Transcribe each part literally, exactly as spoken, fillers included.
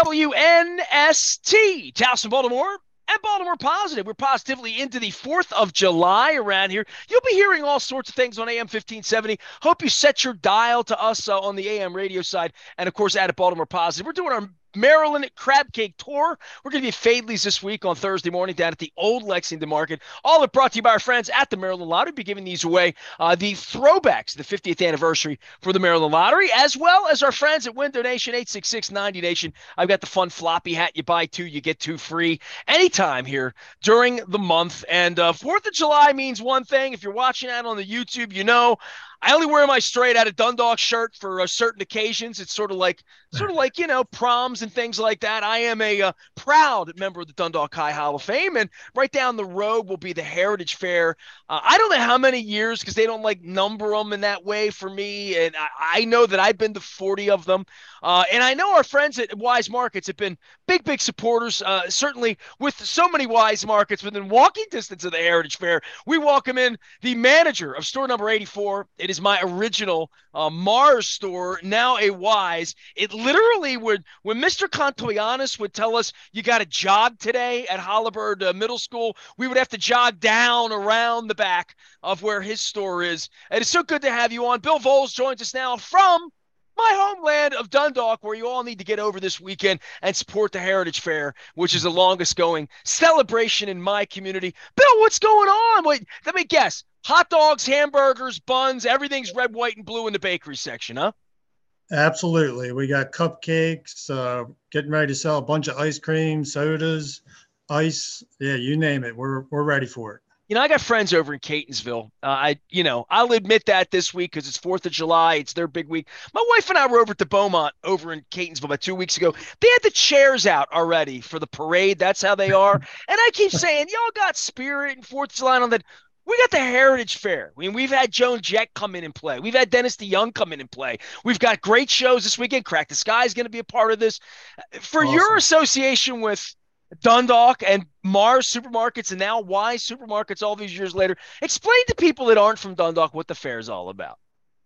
W N S T, Towson, Baltimore, and Baltimore Positive. We're positively into the fourth of July around here. You'll be hearing all sorts of things on A M fifteen seventy. Hope you set your dial to us uh, on the A M radio side, and of course, at Baltimore Positive. We're doing our Maryland Crab Cake Tour. We're going to be at Fadley's this week on Thursday morning down at the Old Lexington Market. All are brought to you by our friends at the Maryland Lottery. We'll be giving these away, uh, the throwbacks, the fiftieth anniversary for the Maryland Lottery, as well as our friends at Win Donation, eight six six, ninety Nation. I've got the fun floppy hat. You buy two, you get two free anytime here during the month. And uh, fourth of July means one thing. If you're watching that on the YouTube, you know I only wear my straight out of Dundalk shirt for uh, certain occasions. It's sort of like, sort of like, you know, proms and things like that. I am a uh, proud member of the Dundalk High Hall of Fame, and right down the road will be the Heritage Fair. Uh, I don't know how many years because they don't like number them in that way for me, and I, I know that I've been to forty of them. Uh, and I know our friends at Wise Markets have been big, big supporters, uh, certainly with so many Wise Markets within walking distance of the Heritage Fair. We welcome in the manager of store number eighty-four. It is my original uh, Mars store, now a Wise. It literally would, when Mister Contoyanis would tell us you got to jog today at Hollibird uh, Middle School, we would have to jog down around the back of where his store is. And it's so good to have you on. Bill Voles joins us now from my homeland of Dundalk, where you all need to get over this weekend and support the Heritage Fair, which is the longest going celebration in my community. Bill, what's going on? Wait, let me guess. Hot dogs, hamburgers, buns, everything's red, white, and blue in the bakery section, huh? Absolutely. We got cupcakes, uh, getting ready to sell a bunch of ice cream, sodas, ice. Yeah, you name it. We're we're ready for it. You know, I got friends over in Catonsville. Uh, I, you know, I'll admit that this week because it's fourth of July. It's their big week. My wife and I were over at the Beaumont over in Catonsville about two weeks ago. They had the chairs out already for the parade. That's how they are. And I keep saying, y'all got spirit and fourth of July on that. We got the Heritage Fair. I mean, we've had Joan Jett come in and play. We've had Dennis DeYoung come in and play. We've got great shows this weekend. Crack the Sky is going to be a part of this. For Awesome. your association with Dundalk and Mars Supermarkets and now Wise Supermarkets all these years later, explain to people that aren't from Dundalk what the fair is all about.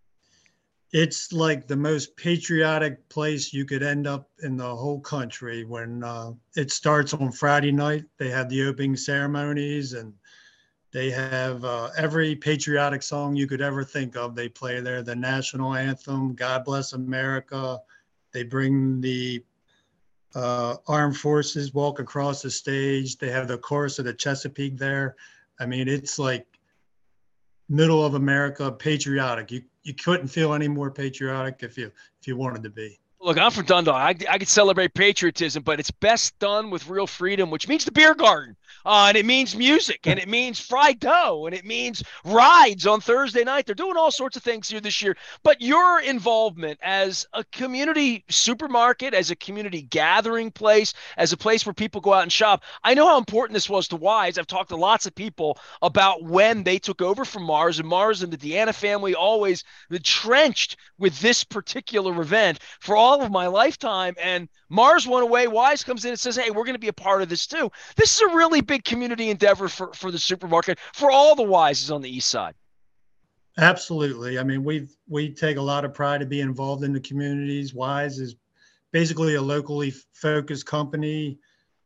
It's like the most patriotic place you could end up in the whole country. When uh, it starts on Friday night, they have the opening ceremonies, and they have uh, every patriotic song you could ever think of. They play there, the national anthem, God Bless America. They bring the uh, armed forces walk across the stage. They have the chorus of the Chesapeake there. I mean, it's like middle of America, patriotic. You you couldn't feel any more patriotic if you if you wanted to be. Look, I'm from Dundalk. I, I could celebrate patriotism, but it's best done with real freedom, which means the beer garden. Uh, and it means music, and it means fried dough, and it means rides on Thursday night. They're doing all sorts of things here this year. But your involvement as a community supermarket, as a community gathering place, as a place where people go out and shop, I know how important this was to Wise. I've talked to lots of people about when they took over from Mars, and Mars and the Deanna family always entrenched with this particular event for all of my lifetime. And Mars went away. Wise comes in and says, hey, we're going to be a part of this too. This is a really big community endeavor for, for the supermarket, for all the Wises on the east side. Absolutely. I mean, we we take a lot of pride to be involved in the communities. Wise is basically a locally focused company.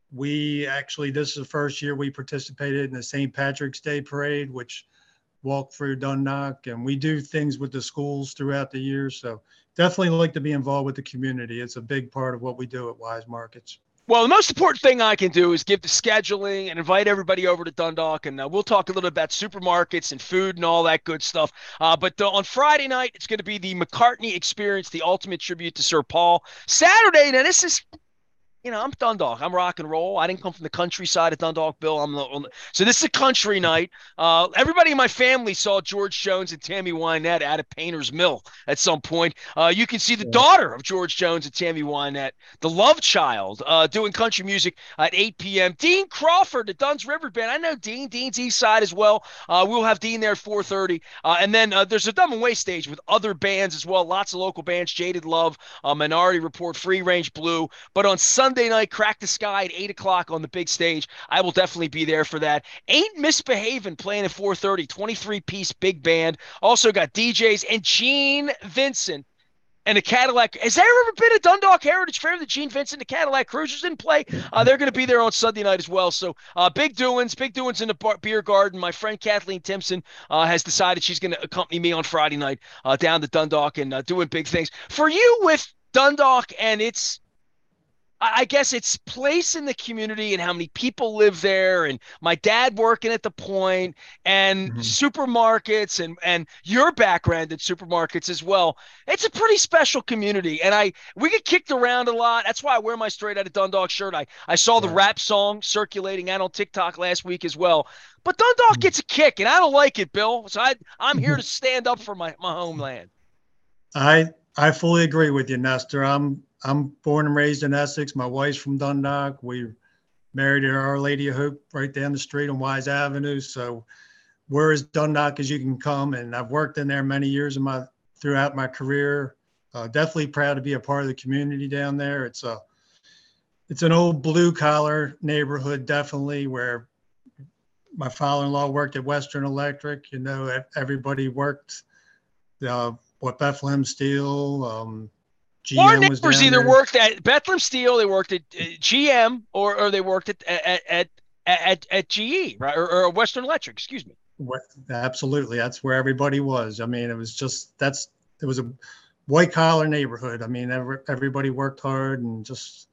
We actually, this is the first year we participated in the Saint Patrick's Day Parade, which walked through Dundalk, and we do things with the schools throughout the year. So definitely like to be involved with the community. It's a big part of what we do at Wise Markets. Well, the most important thing I can do is give the scheduling and invite everybody over to Dundalk, and uh, we'll talk a little bit about supermarkets and food and all that good stuff. Uh, but uh, on Friday night, it's going to be the McCartney Experience, the ultimate tribute to Sir Paul. Saturday, now this is, you know, I'm Dundalk. I'm rock and roll. I didn't come from the countryside of Dundalk, Bill. I'm the, so this is a country night. Uh, everybody in my family saw George Jones and Tammy Wynette at a Painter's Mill at some point. Uh, you can see the daughter of George Jones and Tammy Wynette, the love child, uh, doing country music at eight p.m. Dean Crawford, the Dunn's River Band. I know Dean. Dean's East Side as well. Uh, we'll have Dean there at four thirty. Uh, and then uh, there's a Dumb and Way stage with other bands as well. Lots of local bands, Jaded Love, uh, Minority Report, Free Range Blue. But on Sunday, Sunday night, Crack the Sky at eight o'clock on the big stage. I will definitely be there for that. Ain't Misbehaving playing at four thirty, twenty-three piece big band. Also got D Js and Gene Vincent. And the Cadillac, has there ever been a Dundalk Heritage Fair? The Gene Vincent, the Cadillac Cruisers didn't play. Uh, they're going to be there on Sunday night as well. So uh, big doings, big doings in the bar- beer garden. My friend Kathleen Timpson uh, has decided she's going to accompany me on Friday night uh, down to Dundalk and uh, doing big things. For you with Dundalk and its I guess it's place in the community and how many people live there, and my dad working at the Point, and Mhm. supermarkets, and and your background at supermarkets as well. It's a pretty special community, and I we get kicked around a lot. That's why I wear my straight out of Dundalk shirt. I I saw the Right. rap song circulating out on TikTok last week as well. But Dundalk Mhm. gets a kick, and I don't like it, Bill. So I I'm here to stand up for my my homeland. I I fully agree with you, Nestor. I'm I'm born and raised in Essex. My wife's from Dundalk. We married at Our Lady of Hope right down the street on Wise Avenue. So we're as Dundalk as you can come. And I've worked in there many years in my throughout my career. Uh, definitely proud to be a part of the community down there. It's a it's an old blue collar neighborhood, definitely, where my father-in-law worked at Western Electric. You know, everybody worked uh, what Bethlehem Steel, um, Well, our G M was neighbors down either there. worked at Bethlehem Steel, they worked at uh, G M, or or they worked at at at at, at G E, right, or, or Western Electric. Excuse me. Absolutely, that's where everybody was. I mean, it was just that's it was a white collar neighborhood. I mean, every, everybody worked hard and just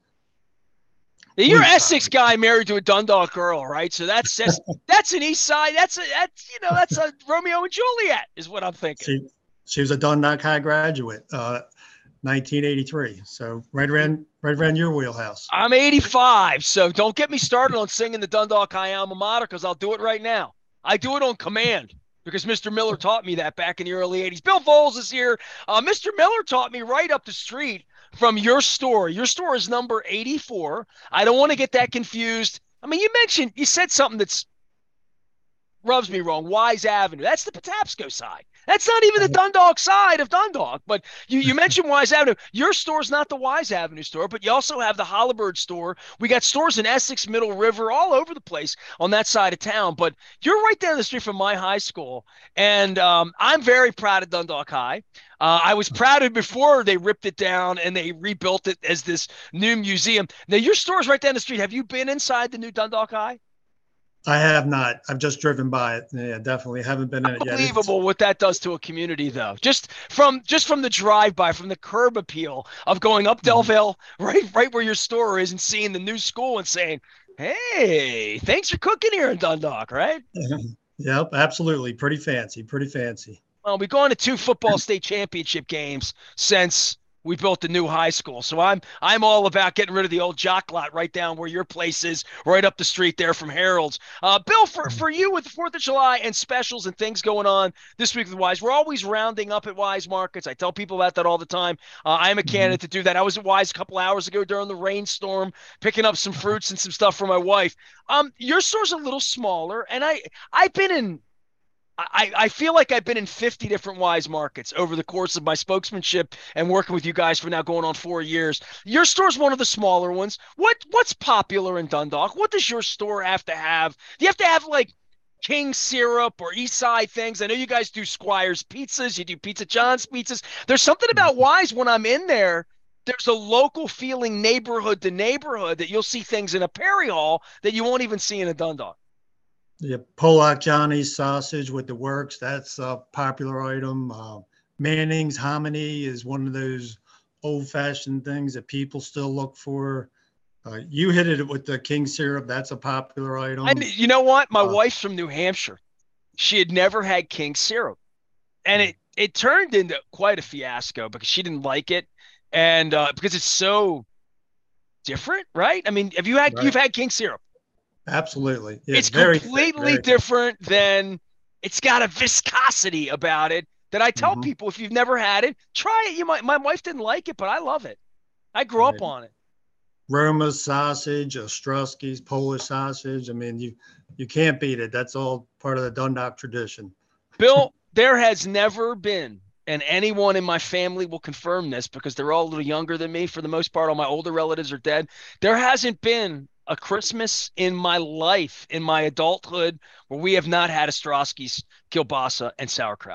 You're blue Essex collar. guy married to a Dundalk girl, right? So that's that's that's an East Side. That's a that's you know that's a Romeo and Juliet is what I'm thinking. She she was a Dundalk High graduate, uh, nineteen eighty-three. So right around right around your wheelhouse. I'm eighty-five, so don't get me started on singing the Dundalk High alma mater because I'll do it right now. I do it on command because Mister Miller taught me that back in the early eighties. Bill Voles is here. Uh, Mister Miller taught me right up the street from your store. Your store is number eighty-four. I don't want to get that confused. I mean, you mentioned, you said something that's rubs me wrong. Wise Avenue. That's the Patapsco side. That's not even the Dundalk side of Dundalk. But you, you mentioned Wise Avenue. Your store's not the Wise Avenue store, but you also have the Hollibird store. We got stores in Essex, Middle River, all over the place on that side of town. But you're right down the street from my high school. And um, I'm very proud of Dundalk High. Uh, I was proud of before they ripped it down and they rebuilt it as this new museum. Now, your store's right down the street. Have you been inside the new Dundalk High? I have not. I've just driven by it. Yeah, definitely haven't been in it yet. It's Unbelievable what that does to a community, though. Just from just from the drive-by, from the curb appeal of going up Delville, right, right where your store is, and seeing the new school and saying, "Hey, thanks for cooking here in Dundalk," right? Yep, absolutely. Pretty fancy. Pretty fancy. Well, we've gone to two football state championship games since we built the new high school. So I'm I'm all about getting rid of the old jock lot right down where your place is, right up the street there from Harold's. Uh, Bill, for, for you with the fourth of July and specials and things going on this week with Wise, we're always rounding up at Wise Markets. I tell people about that all the time. Uh, I'm a Mhm. candidate to do that. I was at Wise a couple hours ago during the rainstorm, picking up some fruits and some stuff for my wife. Um, your store's a little smaller, and I I've been in I, I feel like I've been in fifty different Wise markets over the course of my spokesmanship and working with you guys for now going on four years. Your store's one of the smaller ones. What what's popular in Dundalk? What does your store have to have? Do you have to have like King syrup or East Side things? I know you guys do Squire's pizzas, you do Pizza John's pizzas. There's something about Wise when I'm in there. There's a local feeling neighborhood to neighborhood that you'll see things in a Perry Hall that you won't even see in a Dundalk. Yeah, Polak Johnny's sausage with the works. That's a popular item. Uh, Manning's hominy is one of those old-fashioned things that people still look for. Uh, you hit it with the king syrup. That's a popular And item. you know what? My Uh, wife's from New Hampshire. She had never had king syrup. And it it turned into quite a fiasco because she didn't like it. And uh, because it's so different, right? I mean, have you had right. you've had king syrup? Absolutely. Yeah, It's very thick. completely Very thick. different than it's got a viscosity about it that I tell Mhm. people if you've never had it, try it. You might my wife didn't like it, but I love it. I grew up Right. on it. Roma's sausage, Ostrowski's Polish sausage. I mean, you you can't beat it. That's all part of the Dundalk tradition. Bill, there has never been, and anyone in my family will confirm this because they're all a little younger than me. For the most part, all my older relatives are dead. There hasn't been a Christmas in my life, in my adulthood, where we have not had Ostrowski's kielbasa and sauerkraut.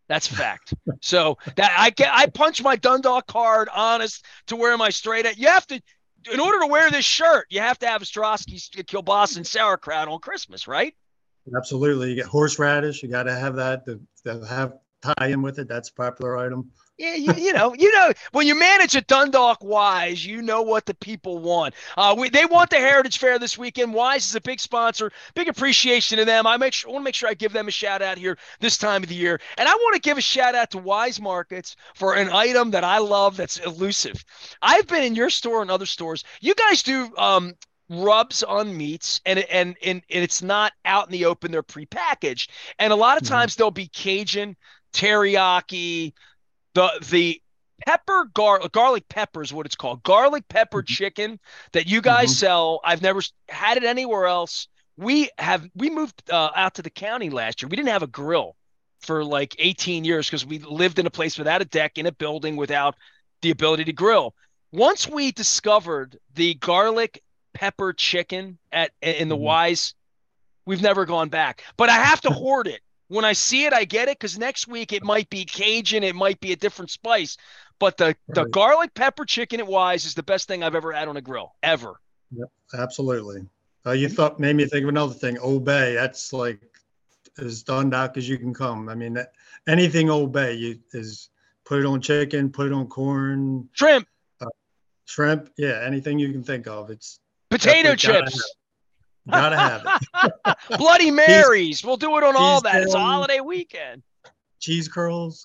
That's fact. So that I get, I punch my Dundalk card, honest, to where am I straight at? You have to, in order to wear this shirt, you have to have Ostrowski's kielbasa and sauerkraut on Christmas, right? Absolutely. You get horseradish. You got to have that to, to have tie in with it. That's a popular item. Yeah, you, you know, you know, when you manage a Dundalk Wise, you know what the people want. Uh, we, they want the Heritage Fair this weekend. Wise is a big sponsor. Big appreciation to them. I make sure, I want to make sure I give them a shout out here this time of the year. And I want to give a shout out to Wise Markets for an item that I love that's elusive. I've been in your store and other stores. You guys do um, rubs on meats, and and and, and it's not out in the open. They're prepackaged, and a lot of times mm-hmm. they'll be Cajun, teriyaki. The the pepper gar garlic pepper is what it's called. Garlic pepper mm-hmm. chicken that you guys mm-hmm. sell. I've never had it anywhere else. We have we moved uh, out to the county last year. We didn't have a grill for like eighteen years because we lived in a place without a deck in a building without the ability to grill. Once we discovered the garlic pepper chicken at in the mm-hmm. Wise, we've never gone back. But I have to hoard it. When I see it, I get it, because next week it might be Cajun, it might be a different spice. But the, right. the garlic pepper chicken at Wise is the best thing I've ever had on a grill, ever. Yep, absolutely. Uh, you thought made me think of another thing, Old Bay. That's like as Dundalk as you can come. I mean, anything Old Bay, you is put it on chicken, put it on corn, shrimp, uh, shrimp. Yeah, anything you can think of. It's potato chips. Gotta have it. Bloody Marys. Cheese, we'll do it on all that. Curls, it's a holiday weekend. Cheese curls.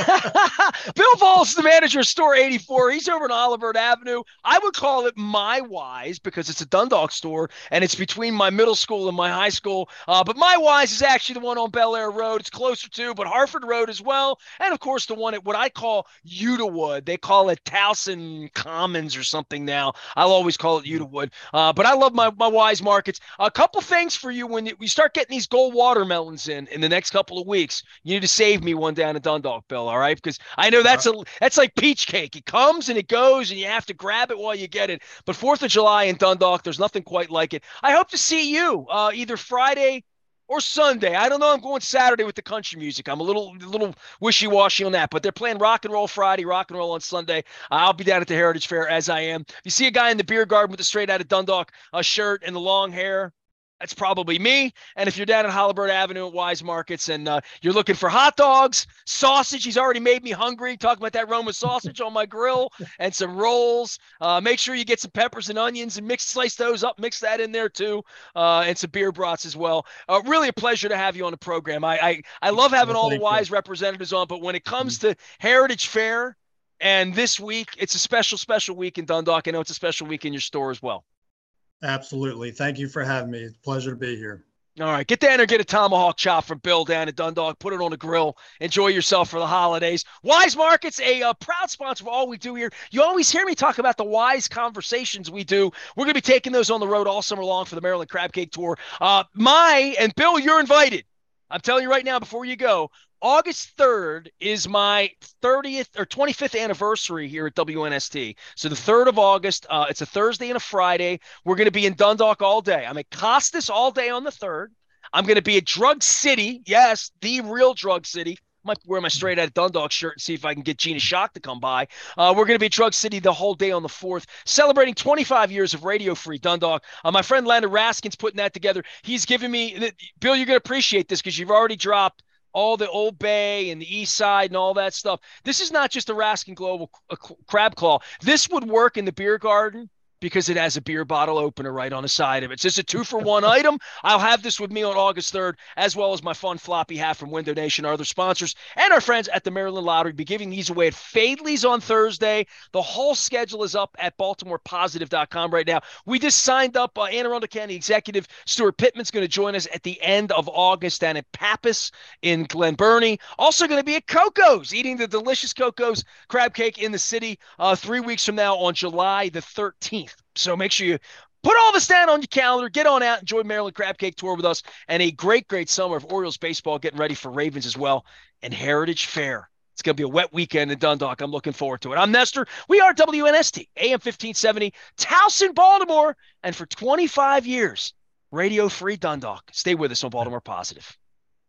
Bill Vols is the manager of Store eighty-four. He's over on Olivert Avenue. I would call it My Wise because it's a Dundalk store, and it's between my middle school and my high school. Uh, but My Wise is actually the one on Bel Air Road. It's closer to, but Harford Road as well. And, of course, the one at what I call Utawood. They call it Towson Commons or something now. I'll always call it Utawood. Uh, but I love my, my Wise Markets. A couple things for you when you, you start getting these gold watermelons in in the next couple of weeks. You need to save me one down in Dundalk, Bill, all right? Because I know that's a that's like peach cake. It comes and it goes, and you have to grab it while you get it. But fourth of July in Dundalk, there's nothing quite like it. I hope to see you uh, either Friday or Sunday. I don't know. I'm going Saturday with the country music. I'm a little a little wishy-washy on that. But they're playing rock and roll Friday, rock and roll on Sunday. Uh, I'll be down at the Heritage Fair as I am. If you see a guy in the beer garden with a straight out of Dundalk uh, shirt and the long hair, that's probably me. And if you're down at Olivert Avenue at Wise Markets and uh, you're looking for hot dogs, sausage, he's already made me hungry talking about that Roma sausage on my grill, and some rolls. Uh, make sure you get some peppers and onions and mix, slice those up, mix that in there too, uh, and some beer brats as well. Uh, really a pleasure to have you on the program. I I, I love having all the Wise representatives on, but when it comes to Heritage Fair and this week, it's a special, special week in Dundalk. I know it's a special week in your store as well. Absolutely. Thank you for having me. It's a pleasure to be here. All right. Get down there, get a tomahawk chop from Bill down at Dundalk. Put it on the grill. Enjoy yourself for the holidays. Wise Markets, a uh, proud sponsor of all we do here. You always hear me talk about the Wise conversations we do. We're going to be taking those on the road all summer long for the Maryland Crab Cake Tour. Uh, my, and Bill, you're invited. I'm telling you right now before you go, August third is my thirtieth or twenty-fifth anniversary here at W N S T. So the third of August, uh, it's a Thursday and a Friday. We're going to be in Dundalk all day. I'm at Costas all day on the third. I'm going to be at Drug City. Yes, the real Drug City. Might wear my straight out of Dundalk shirt and see if I can get Gina Shock to come by. Uh, we're going to be at Drug City the whole day on the fourth, celebrating twenty-five years of Radio Free Dundalk. Uh, my friend Leonard Raskin's putting that together. He's giving me, Bill, you're going to appreciate this because you've already dropped all the Old Bay and the East Side and all that stuff. This is not just a Raskin Global a crab claw. This would work in the beer garden because it has a beer bottle opener right on the side of it. It's just a two-for-one item. I'll have this with me on August third, as well as my fun floppy hat from Window Nation, our other sponsors, and our friends at the Maryland Lottery. Be giving these away at Fadley's on Thursday. The whole schedule is up at baltimore positive dot com right now. We just signed up uh, Anne Arundel County Executive Stuart Pittman's going to join us at the end of August down at Pappas in Glen Burnie. Also going to be at Coco's, eating the delicious Coco's crab cake in the city uh, three weeks from now on July the thirteenth. So make sure you put all this down on your calendar, get on out, enjoy Maryland Crab Cake Tour with us, and a great, great summer of Orioles baseball, getting ready for Ravens as well, and Heritage Fair. It's going to be a wet weekend in Dundalk. I'm looking forward to it. I'm Nestor. We are W N S T, A M fifteen seventy, Towson, Baltimore, and for twenty-five years, Radio Free Dundalk. Stay with us on Baltimore Positive.